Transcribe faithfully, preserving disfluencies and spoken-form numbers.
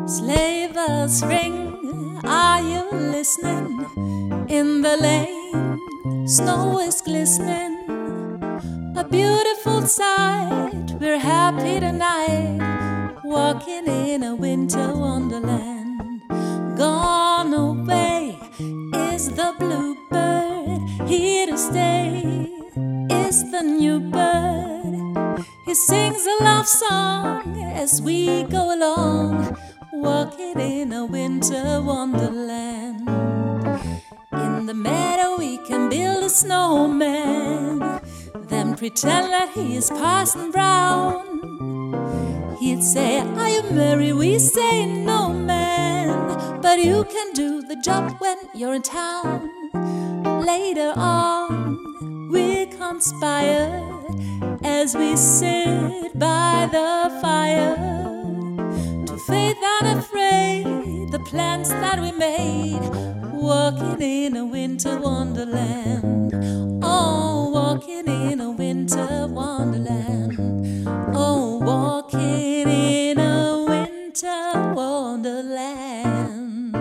Sleigh bells ring, are you listening? In the lane, snow is glistening. A beautiful sight, we're happy tonight, walking in a winter wonderland. Gone away is the bluebird, here to stay is the new bird. He sings a love song as we go along, walking in a winter wonderland. In the meadow we can build a snowman, then pretend that he is Parson Brown. He'd say, are you merry? We say, no man, but you can do the job when you're in town. Later on we conspire as we sit by the fire to faith unafraid the plans that we made, walking in a winter wonderland. Oh, walking in a winter wonderland. Oh, walking in a winter wonderland.